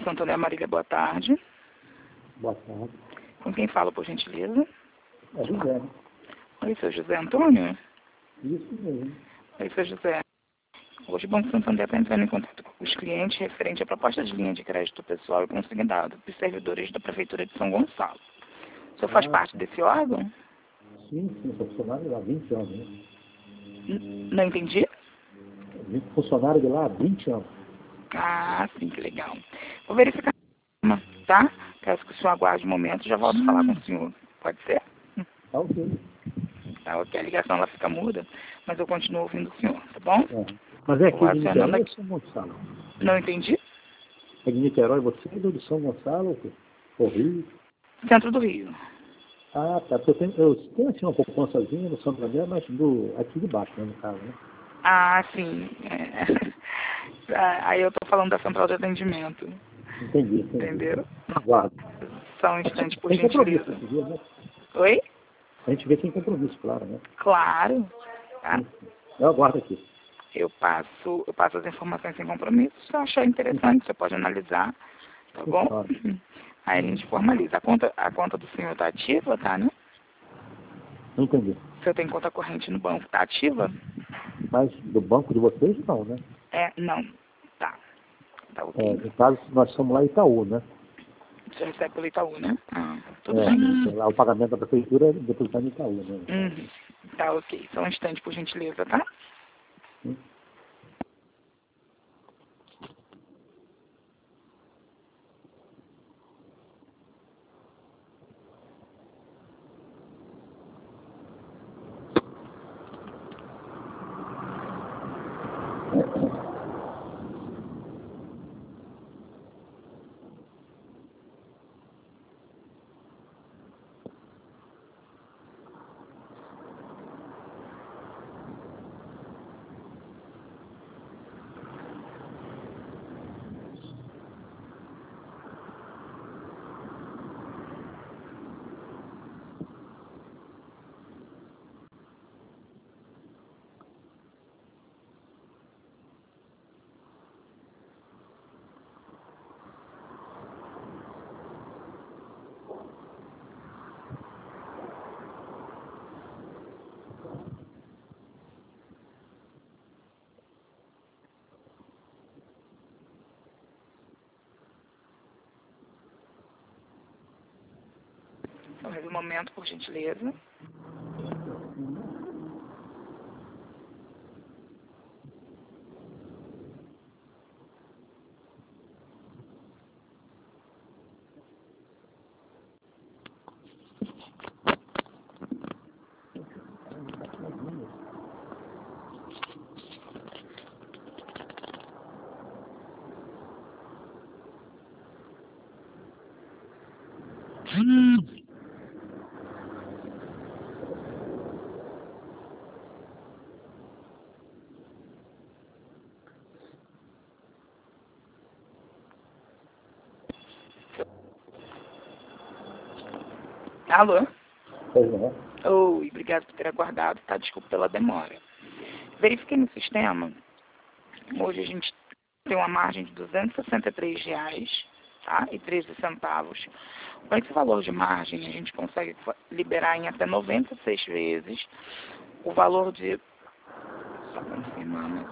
Santo André Marília, boa tarde. Boa tarde. Com quem fala, por gentileza? É José, né? Oi, seu José Antônio? Isso mesmo. Oi, seu José. Hoje o Banco Santander está entrando em contato com os clientes referente à proposta de linha de crédito pessoal e consignado dos servidores da Prefeitura de São Gonçalo. O senhor faz parte desse órgão? Sim, sou funcionário de lá há 20 anos. Né? Não entendi? Funcionário de lá há 20 anos. Ah, sim, que legal. Vou verificar, tá? Caso que o senhor aguarde um momento, já volto a falar com o senhor. Pode ser? Tá ok. Tá, ok. A ligação ela fica muda, mas eu continuo ouvindo o senhor, tá bom? É. Mas é aqui Vou de acionando Niterói ou aqui. São Gonçalo? Não entendi? É de Niterói você é do de São Gonçalo ou Rio? Centro do Rio. Ah, tá. Porque eu tenho assim uma poupançazinha no Santo André, mas aqui de baixo, né, no caso, né? Ah, sim. É. Aí eu tô falando da central de atendimento. Entendi. Entenderam? Aguardo. Só um instante, por Sem compromisso, gentileza. esse dia, né? Oi? A gente vê sem compromisso, claro, né? Claro. Tá? Sim, sim. Eu aguardo aqui. Eu passo as informações sem compromisso. Se eu achar interessante, você pode analisar, tá Sim, bom? claro. Aí a gente formaliza. A conta do senhor tá ativa, tá, né? Não entendi. O senhor tem conta corrente no banco, tá ativa? Mas do banco de vocês, não, né? Não. Tá. Tá É, ok. no caso, nós somos lá Itaú, né? O senhor recebe pelo Itaú, né? Ah, tudo bem. Lá o pagamento da prefeitura é depositado em Itaú, né? Tá ok. Só um instante, por gentileza, tá? Sim. Só mais um momento, por gentileza. Alô? Pois não. Oi, obrigado por ter aguardado, tá? Desculpa pela demora. Verifiquei no sistema. Hoje a gente tem uma margem de R$ 263, tá? E 13 centavos. Com esse valor de margem, a gente consegue liberar em até 96 vezes o valor de... Só confirmando.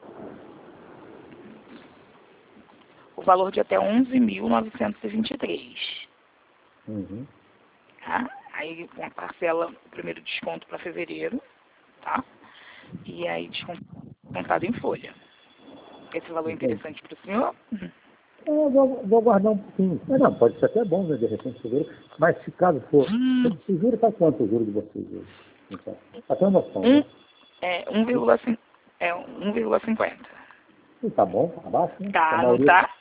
O valor de até 11.923. Uhum. Tá? Aí com a parcela, o primeiro desconto para fevereiro, tá? E aí descontado em folha. Esse valor é Entendi. interessante para o senhor? Eu vou aguardar um pouquinho. Mas não, pode ser até bom, né? De repente, seguro. Mas se caso for, o juro está quanto o juro de vocês hoje? Então, até uma noção, né? 1,5. É 1,50. E tá bom, tá baixo, né? A Tá, não maioria. tá?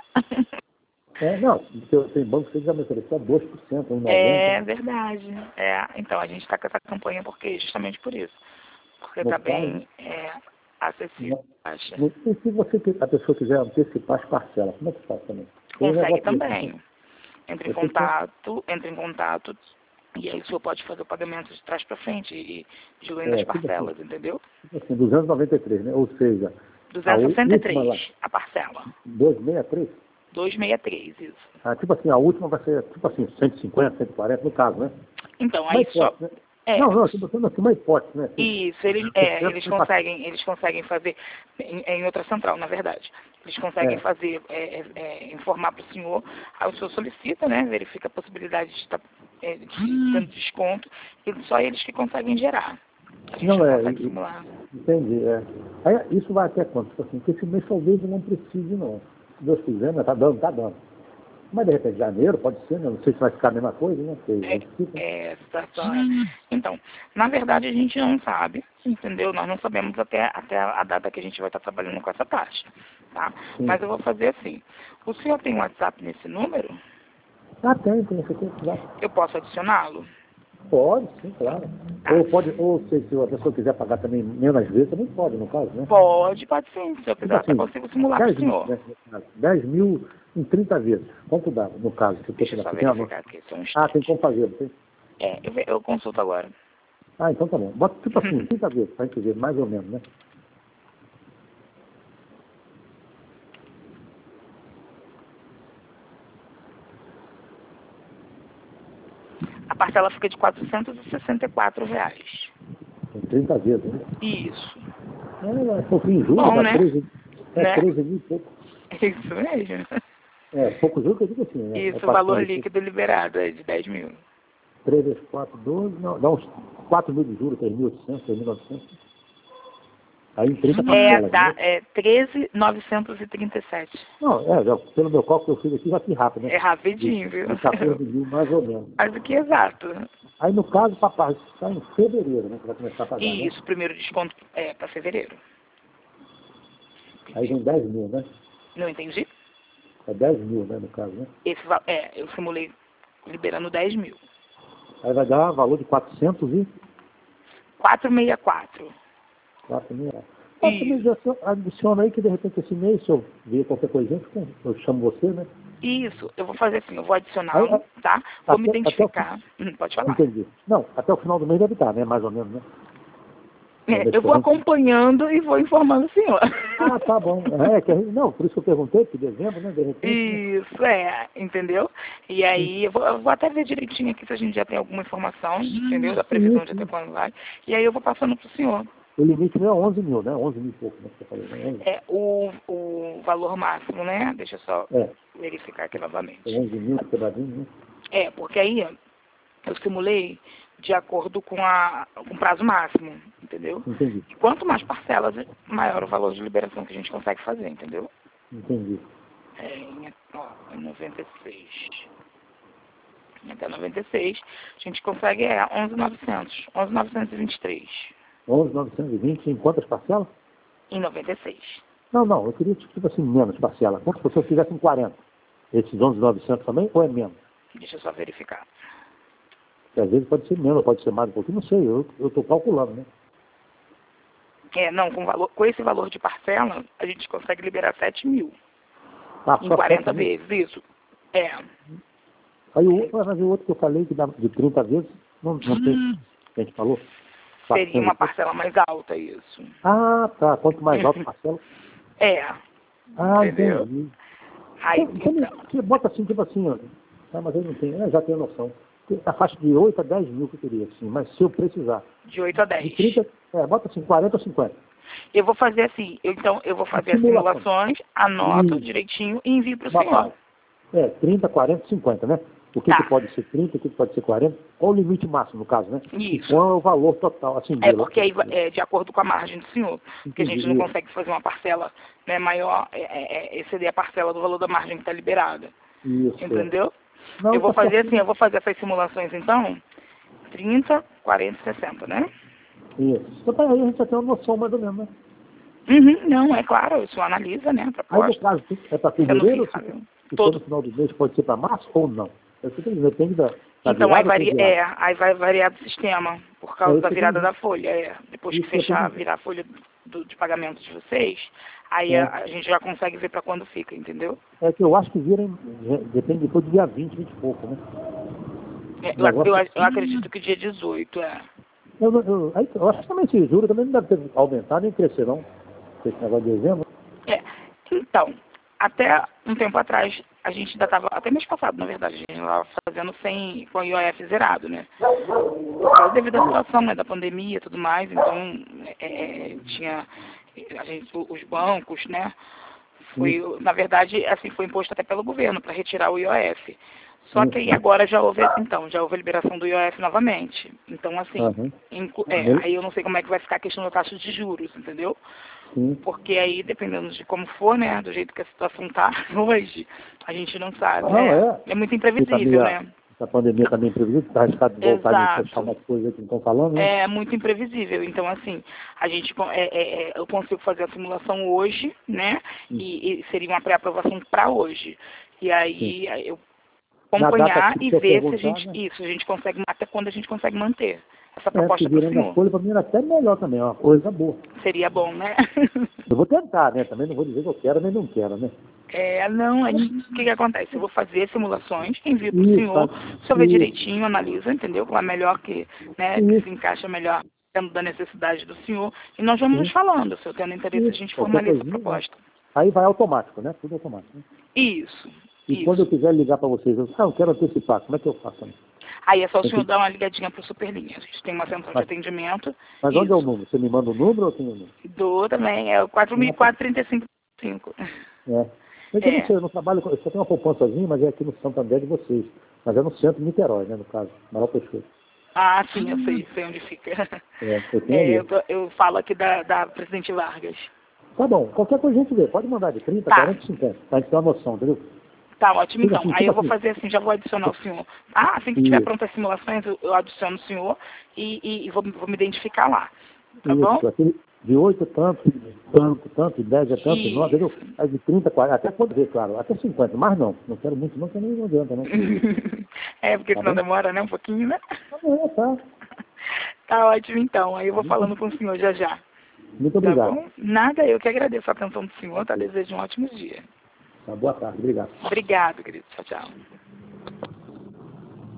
Não, porque eu tenho banco que já me ofereceu 2%, 1,90%. É verdade. Então a gente está com essa campanha justamente por isso. Porque No está caso, bem acessível. Acha? e se a pessoa quiser antecipar as parcelas, como é que faz também? Tem um Consegue negócio desse, né? também. Entre em Eu sei que contato, e aí o senhor pode fazer o pagamento de trás para frente e diluindo as tipo assim, parcelas, entendeu? 293, né? Ou seja, a última lá, 263 a parcela. 263, 263, isso. Ah, tipo assim, a última vai ser, tipo assim, 150, 140, no caso, né? Então, Uma aí só... hipótese, né? Não, tipo assim, uma hipótese, né? Assim, Isso, eles conseguem fazer, em outra central, na verdade. Eles conseguem fazer, informar para o senhor, aí o senhor solicita, né? Verifica a possibilidade de estar tendo desconto, e só eles que conseguem gerar. A gente não consegue simular. Entendi, Aí, isso vai até quanto? Tipo assim, porque esse mês talvez eu não precise, não. Se Deus quiser, né? Tá dando. Mas de repente, janeiro, pode ser, né? Não sei se vai ficar a mesma coisa, né? A situação Então, na verdade, a gente não sabe, entendeu? Nós não sabemos até a data que a gente vai estar trabalhando com essa taxa, tá? Sim. Mas eu vou fazer assim. O senhor tem WhatsApp nesse número? Ah, tem esse aqui, claro. Eu posso adicioná-lo? Pode, sim, claro. Tá. Ou se a pessoa quiser pagar também menos vezes, também pode, no caso, né? Pode sim. Se eu quiser, Tipo até assim, consigo simular para o senhor. 10 mil em 30 vezes. Quanto dá, no caso? Deixa eu só verificar aqui. Só um instante. tem como fazer, não tem? Eu consulto agora. Ah, então tá bom. Bota tipo assim, 30 vezes, pra gente ver, mais ou menos, né? A parcela fica de R$ 464. Em 30 vezes, né? Isso. É pouquinho juros, Bom, dá né? 13 mil e pouco. Isso mesmo. Pouco juros que eu digo assim, né? Isso, o valor líquido liberado é de 10 mil. 3 vezes 4, 12, não, dá uns 4 mil de juros, 3.800, 3.900. Aí em 30 parcelas. É 13.937. Não, pelo meu cálculo que eu fiz aqui, já fiz rápido, né? É rapidinho, viu? De 14 mil, mais ou menos. Mas o que é exato? Aí no caso, papai, está em fevereiro, né? Que vai começar a pagar, Isso, né? primeiro desconto é para fevereiro. Aí vem 10 mil, né? Não entendi? É 10 mil, né, no caso, né? Eu simulei liberando 10 mil. Aí vai dar valor de 464. 4 mil. Adiciona aí que de repente esse mês, se eu ver qualquer coisinha, eu chamo você, né? Isso, eu vou fazer assim, eu vou adicioná-lo, tá? Vou me identificar. Pode falar. Entendi. Não, até o final do mês deve estar, né? Mais ou menos, né? Eu vou acompanhando e vou informando o senhor. Ah, tá bom. Não, por isso que eu perguntei, que dezembro, né? De repente. Isso, entendeu? E aí, eu vou até ver direitinho aqui se a gente já tem alguma informação, entendeu? Da previsão de até quando vai. E aí eu vou passando para o senhor. O limite não é 11 mil, né? 11 mil e pouco, né? Que você falou, né? O valor máximo, né? Deixa eu só verificar aqui novamente. 11 mil quebradinho, né? Porque aí eu simulei de acordo com o prazo máximo, entendeu? Entendi. E quanto mais parcelas, maior o valor de liberação que a gente consegue fazer, entendeu? Entendi. Em 96. Até 96, a gente consegue 11.900. 11.923. 11.920 em quantas parcelas? Em 96. Não, eu queria tipo assim, menos parcela. Quantas pessoas fizessem 40? Esses 11.900 também ou é menos? Deixa eu só verificar. Porque às vezes pode ser menos, pode ser mais um pouquinho, não sei, eu estou calculando, né? Não, com esse valor de parcela, a gente consegue liberar 7 mil. Em Só 40 vezes, isso. Aí mas o outro que eu falei, que dá de 30 vezes, não tem, a gente falou? Seria uma parcela mais alta, isso. Ah, tá. Quanto mais alta a parcela. Entendeu? Entendi. Aí, Você bota assim, tipo assim, ó. Mas eu não tenho, já tenho noção. A faixa de 8 a 10 mil que eu queria, assim, mas se eu precisar. De 8 a 10. De 30, bota assim, 40 ou 50. Eu vou fazer assim, eu vou fazer as simulações, anoto direitinho e envio para o senhor. 30, 40, 50, né? O que pode ser 30, o que pode ser 40? Qual o limite máximo, no caso, né? Isso. E qual é o valor total, assim. Porque aí é de acordo com a margem do senhor. Porque a gente não consegue fazer uma parcela, né, maior, exceder a parcela do valor da margem que está liberada. Isso. Entendeu? Não, eu vou fazer assim, eu vou fazer essas simulações então, 30, 40 e 60, né? Isso. Então aí a gente já tem uma noção mais ou menos, né? Não, é claro, o senhor analisa, né, a proposta. Aí no caso, é para fevereiro ou no final do mês pode ser para março ou não? Depende da então aí vai variar do sistema, por causa da virada da folha. Depois que fechar, virar a folha de pagamento de vocês, aí a gente já consegue ver para quando fica, entendeu? É que eu acho que depende depois do dia 20 e pouco, né? Eu acredito que dia 18, Eu acho que também esse juro também não deve ter aumentado nem crescer, não. Esse negócio de dezembro. Então, até um tempo atrás, a gente ainda estava, até mês passado, na verdade, a gente estava fazendo com o IOF zerado, né? Devido à situação, né, da pandemia e tudo mais, então tinha os bancos, né? Na verdade, assim, foi imposto até pelo governo para retirar o IOF. Só que aí agora já houve a liberação do IOF novamente. Então, assim, aí eu não sei como é que vai ficar a questão da taxa de juros, entendeu? Porque aí, dependendo de como for, né, do jeito que a situação está hoje, a gente não sabe. É muito imprevisível, né? A pandemia também imprevisível, está arriscado de voltar a fechar umas coisas que não estão falando, né? É muito imprevisível. Então, assim, eu consigo fazer a simulação hoje, né? E seria uma pré-aprovação para hoje. E aí eu acompanhar e ver se a gente consegue, até quando a gente consegue manter essa proposta para o senhor. A folha para mim era até melhor também, é uma coisa boa. Seria bom, né? Eu vou tentar, né? Também não vou dizer que eu quero nem não quero, né? O que acontece? Eu vou fazer simulações, envio para o senhor ver direitinho, analisa, entendeu? Qual é melhor que se encaixa melhor dentro da necessidade do senhor. E nós vamos nos falando, se eu tendo interesse, a gente formaliza a proposta. Aí vai automático, né? Tudo automático. Né? Isso. Quando eu quiser ligar para vocês, eu quero antecipar, como é que eu faço? Né? Aí é só o senhor dar uma ligadinha para o Superlinha. A gente tem uma central de atendimento. Mas onde é o número? Você me manda o número ou tem o número? Dou também, é o 4004-3555. Eu não trabalho, eu só tenho uma poupançazinha, mas é aqui no Santander de vocês. Mas é no centro de Niterói, né, no caso, Amaral Peixoto. Ah, sim, eu sei onde fica. Eu falo aqui da Presidente Vargas. Tá bom, qualquer coisa a gente vê. Pode mandar de 30, 40, 50, pra gente ter uma noção, entendeu? Tá ótimo, então. Aí eu vou fazer assim, já vou adicionar o senhor. Assim que tiver prontas as simulações, eu adiciono o senhor e vou me identificar lá. Tá bom? Aquele de 8 tanto, de 10 é tanto, de 9, entendeu? Aí de 30, 40, até pode ver, claro, até 50, mas não quero muito, não, porque não adianta, não. Porque senão demora, né, um pouquinho, né? Tá. Tá ótimo, então. Aí eu vou falando com o senhor já. Muito obrigado. Tá bom? Nada, eu que agradeço a atenção do senhor, tá? Desejo um ótimo dia. Boa tarde, obrigado. Obrigado, querido. Tchau, tchau.